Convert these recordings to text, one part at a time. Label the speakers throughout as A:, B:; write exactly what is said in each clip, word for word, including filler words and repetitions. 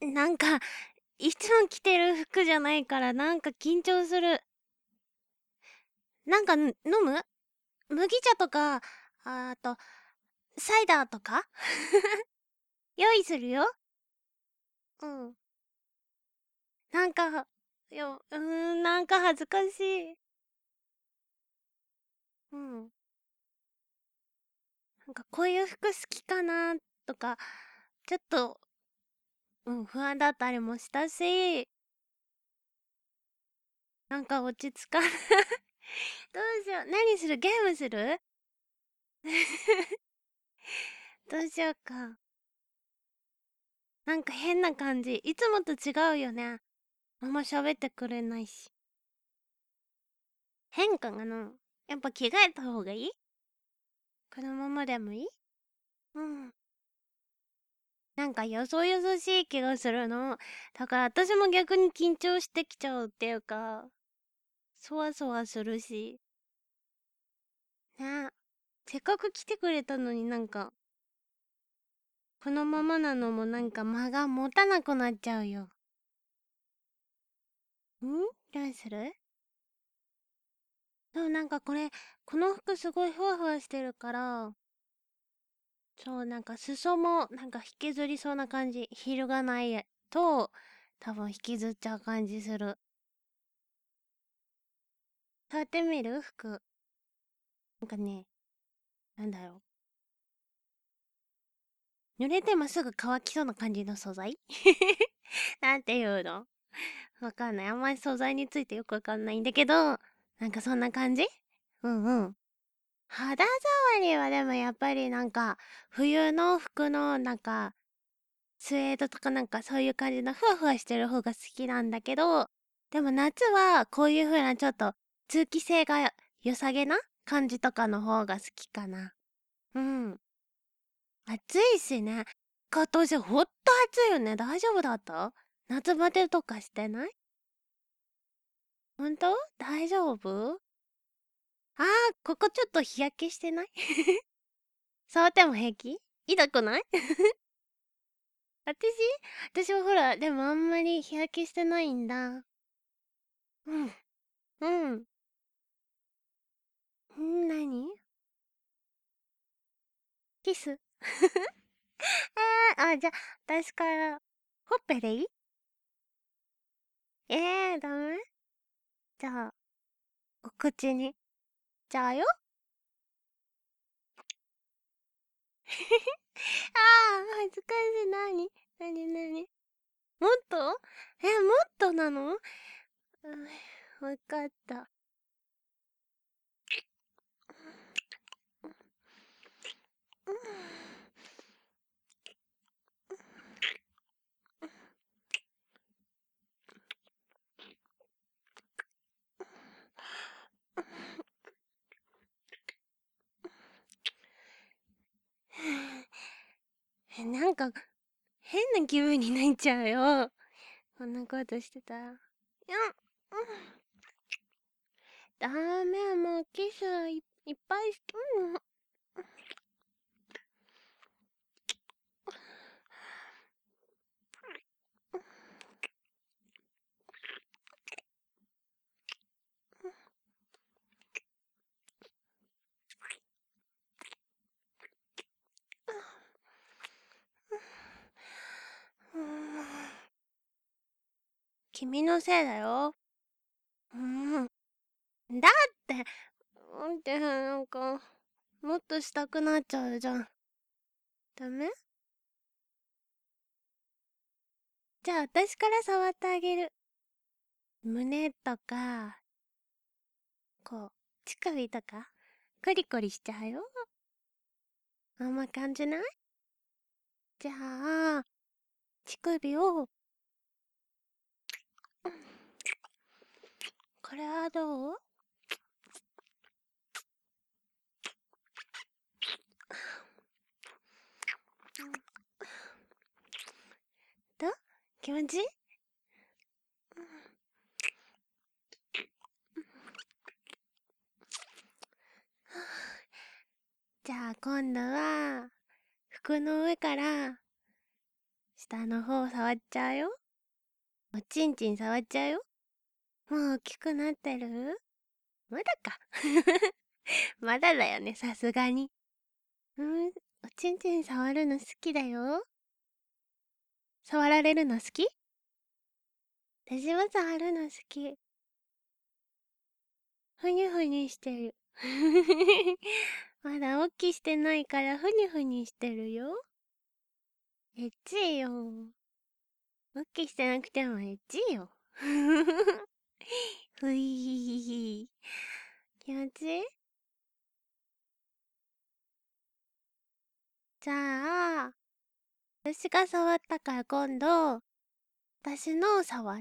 A: なんか、いつも着てる服じゃないから、なんか緊張する。なんか、ん飲む？麦茶とか、あと、サイダーとか用意するよ。うん。なんか、ようーん、なんか恥ずかしい。うん。なんかこういう服好きかなとか、ちょっと、うん、不安だったりもしたし、なんか落ち着かないどうしよう。何する？ゲームする？どうしようか。なんか変な感じ。いつもと違うよね。あんま喋ってくれないし。変かな？やっぱ着替えた方がいい？このままでもいい？うん。なんかよそよそしい気がするの。だから私も逆に緊張してきちゃうっていうか、そわそわするし。ね。せっかく来てくれたのになんか、このままなのもなんか間が持たなくなっちゃうよ。ん？どうする？でもなんかこれ、この服すごいふわふわしてるから、そう、なんか裾もなんか引きずりそうな感じ。ヒールがないと、多分引きずっちゃう感じする。触ってみる？服。なんかね、なんだろう。濡れてもすぐ乾きそうな感じの素材なんていうの？わかんない。あんまり素材についてよくわかんないんだけど、なんかそんな感じ？うんうん。肌触りはでもやっぱりなんか、冬の服のなんか、スウェードとかなんかそういう感じのふわふわしてる方が好きなんだけど、でも夏はこういう風なちょっと通気性が良さげな感じとかの方が好きかな。うん。暑いしね。今年ほんと暑いよね。大丈夫だった？夏バテとかしてない？ほんと？大丈夫？あー、ここちょっと日焼けしてない？触っても平気？痛くない？私？私はほら、でもあんまり日焼けしてないんだ。うん。うん。ん、なに？キス？あー、あ、じゃあ、私から、ほっぺでいい？えー、ダメ？じゃあ、お口に。じゃあよ。あー、恥ずかしい。なに？なになに？もっと？え、もっとなの？うん、わかった。え、なんか、変な気分になっちゃうよ。こんなことしてたら。いや、うん。ダメ、もうキスい、いっぱいし、うん。うん、君のせいだよ。うん。だって、うんってなんか、もっとしたくなっちゃうじゃん。ダメ？じゃあ私から触ってあげる。胸とか、こう、乳首とか、コリコリしちゃうよ。あんま感じない？じゃあ、乳首を、これはどう？どう？気持ちいい？じゃあ今度は、服の上から、 下の方触っちゃうよ。おちんちん触っちゃうよ。もう大きくなってる？まだか。まだだよね、さすがに。うん、おちんちん触るの好きだよ。触られるの好き？私も触るの好き。ふにゅふにゅしてる。まだおっきしてないからふにゅふにしてるよ。エッチいよ。おっきしてなくてもエッチいよ。ふいひひ。気持ちいい？じゃあ、私が触ったから今度、私のを触って。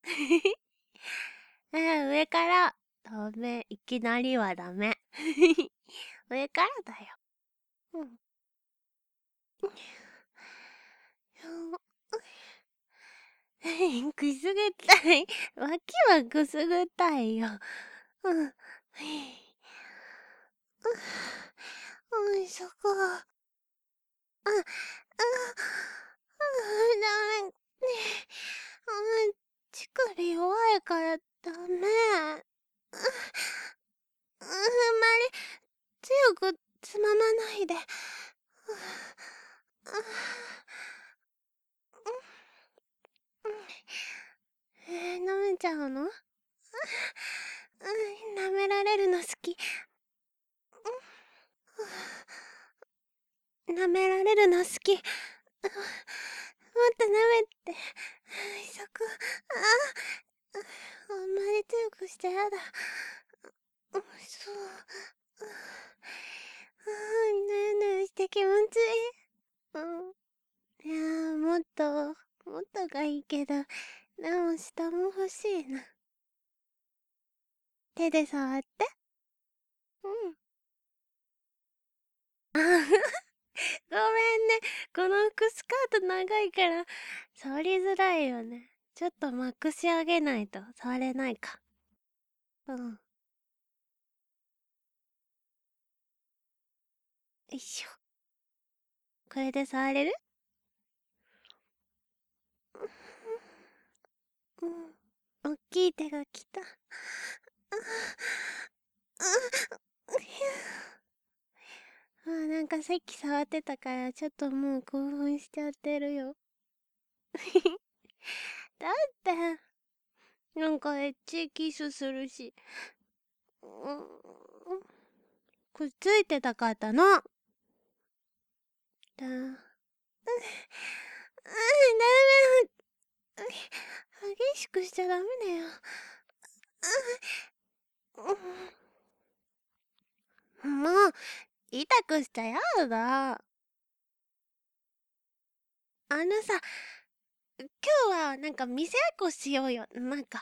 A: え、上から。ダメ。いきなりはダメ。上からだよ。うん。くすぐったい。脇はくすぐったいよ。うん。うん、そこ。あ、あ、あ、ダメ。ねうん、乳首弱いからダメ。あんまり強くつままないで。えー、舐めちゃうの？うん、舐められるの好き。舐められるの好き。もっと舐めて。そこ。ああんまり強くしちゃやだ。そう。うん、ぬるぬるして気持ちいい。うん。いやー、もっと、もっとがいいけど、でも下も欲しいな。手で触って。うん。あごめんね。この服スカート長いから、触りづらいよね。ちょっとまくし上げないと触れないか。うん。よいしょ。これで触れる？うん。おっきい手が来た。あ、なんかさっき触ってたからちょっともう興奮しちゃってるよ。だって、なんかエッチキスするし。うん、くっついてたかったの。だ、うん、うん、ダメ。激しくしちゃダメだよ。うん、もう、痛くしちゃやだ。あのさ、今日はなんか店っこしようよ。なんか。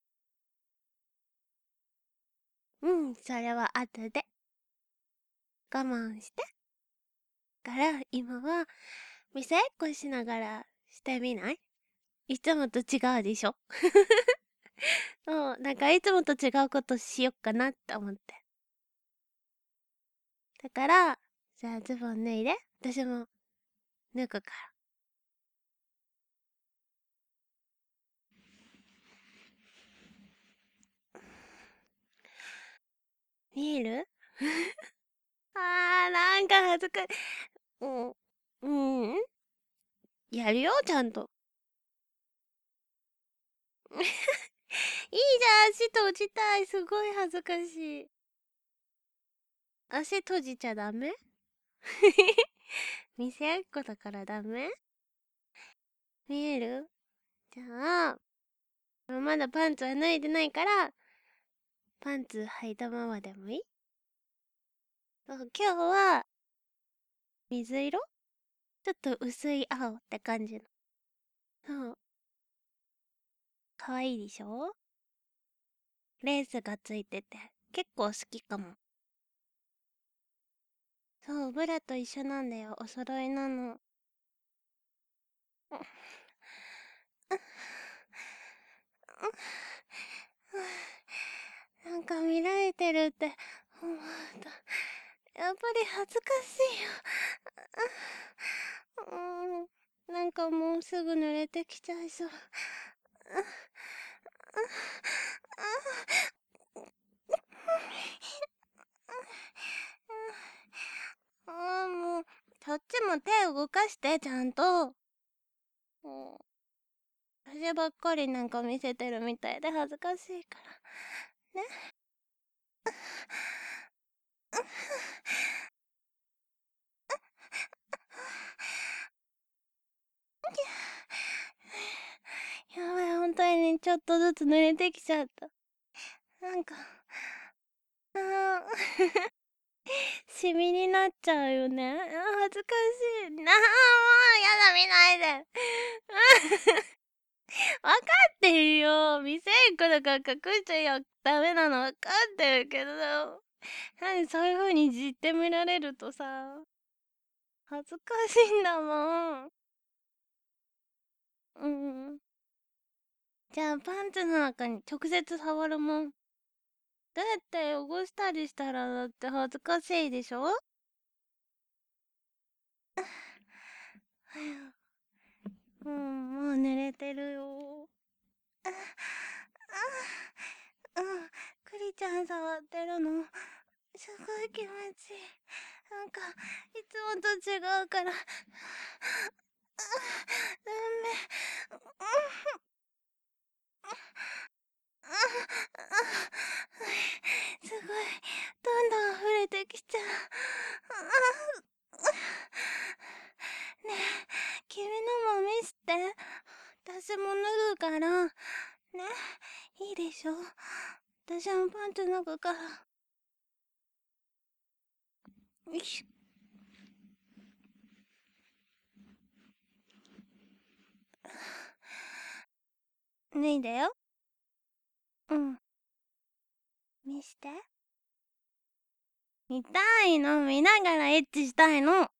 A: うん、それは後で。我慢して。から今は店っこしながらしてみない？いつもと違うでしょ？そう、なんかいつもと違うことしよっかなって思って。だから、じゃあズボン脱いで。私も脱ぐから。見える？あー、なんか恥ずかしい。うん。うん。やるよ、ちゃんと。いいじゃん、足閉じたい。すごい恥ずかしい。足閉じちゃダメ？見せ合いっ子だからダメ？見える？じゃあ、まだパンツは脱いでないから、パンツ履いたままでもいい？そう、今日は、水色？ちょっと薄い青って感じの。そう。かわいいでしょ？レースがついてて、結構好きかも。そう、ブラと一緒なんだよ。お揃いなの。なんか見られてるって思うと、やっぱり恥ずかしいよ。うん、なんなんかもうすぐ濡れてきちゃいそう。ああ、もう、そっちも手動かして、ちゃんと。もう、私ばっかりなんか見せてるみたいで恥ずかしいから。ね。やばい、本当にちょっとずつ濡れてきちゃった。なんか、あーシミになっちゃうよね。あー恥ずかしい。なあ、もう、やだ、見ないで。わかってるよ。見せんこだから隠しちゃダメなのわかってるけど、なんでそういう風にじって見られるとさ、恥ずかしいんだもん。うん。じゃあパンツの中に直接触るもん。どうやって汚したりしたらだって恥ずかしいでしょ？はやうん、もう濡れてるよ。あ、あ、うん、クリちゃん触ってるの。すごい気持ちいい。なんか、いつもと違うから。あ、ダメ。すごい。どんどん溢れてきちゃう。ねえ、君のも見して。私も脱ぐから。ね、いいでしょ？私もパンツ脱ぐから。よいしょ。脱いだよ。うん。見して。見たいの。見ながらエッチしたいの。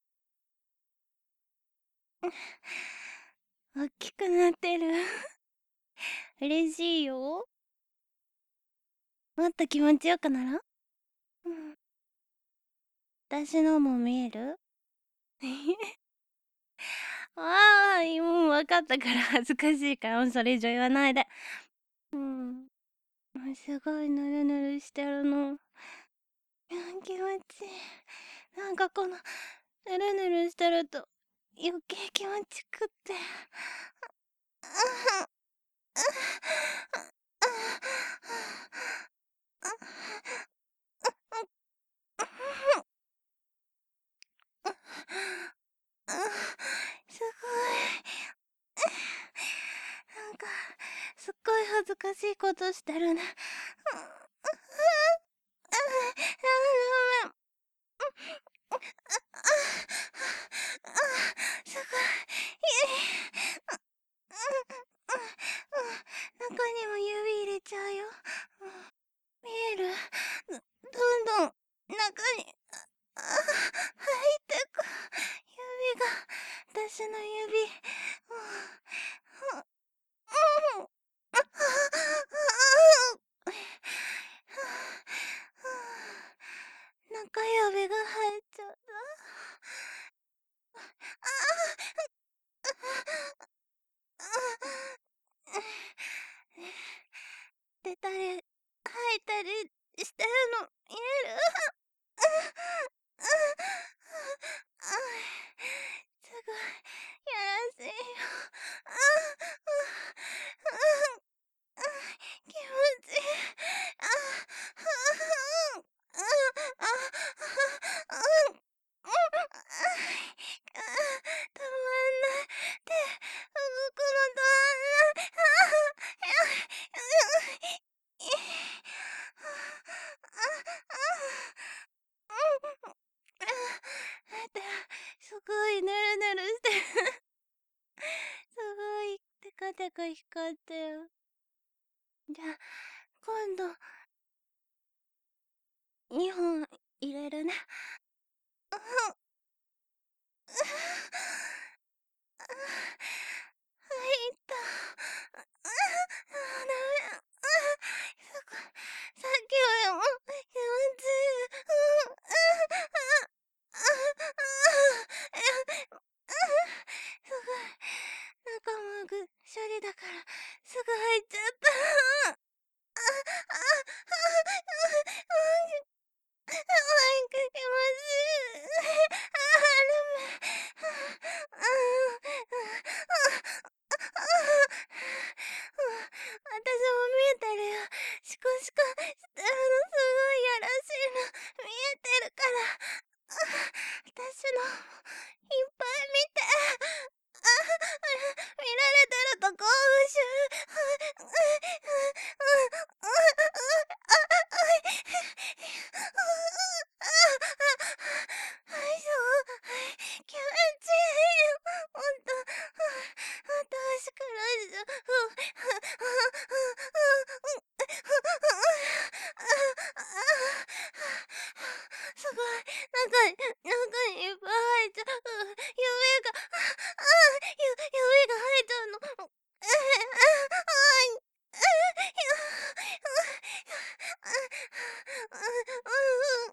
A: 大きくなってる。嬉しいよ。もっと気持ちよくならん？うん。私のも見える？ああ、もう分かったから恥ずかしいからもうそれ以上言わないで。うん。すごいぬるぬるしてるの。いや、気持ちいい。なんかこの、ぬるぬるしてると余計気持ちくって。すごい。なんか、すっごい恥ずかしいことしてるね。すごい。中にも指入れちゃうよ。見える？どんどん中にあ入ってく。指が、私の指。中指が入っちゃった。出たり吐いたりしてるの見える？すごいやらしいよ。気持ちいい。たまんない。手動くのたすごいぬるぬるしてる。すごいテカテカ光ってる。じゃあ今度にほん入れるね。入った。あ、ダメ。すごい。さっきよりも気持ちいい。すごい。 だから、すぐ入っちゃった。あ、あ、あ、あ、あ、あ、あ、いかけます。あ、あるめ。あ、あ、あ、あ、あ、あ、私も見えてるよ。シコシコしてるのすごいやらしいの見えてるから。あ、私のいっぱい見て。あ、見られてると興奮しゅ。あ、あ、あ、あ、あ、あ、い、あ、あ、はいしょ。気持ちいいよ。ほんと。あたしからじゃ。すごい、中に中にいっぱい入っちゃう。指が、あ、ゆ指が入っちゃうの。ええ、あ、あい、ええ、や、あ、あ、あ、うんうん、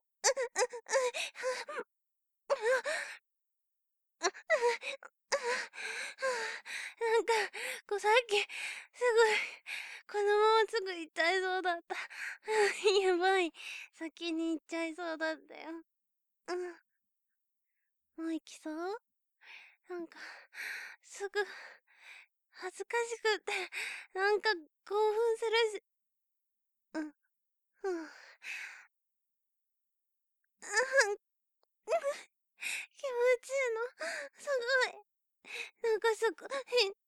A: なんか、こうさっき、すごい、このまますぐ行っちゃいそうだった。やばい、先に行っちゃいそうだったよ。うん。もう行きそう？なんか、すぐ、恥ずかしくって、なんか興奮するし。うん、ふん。あ、ふん。気持ちいいの。すごい。なんかすごい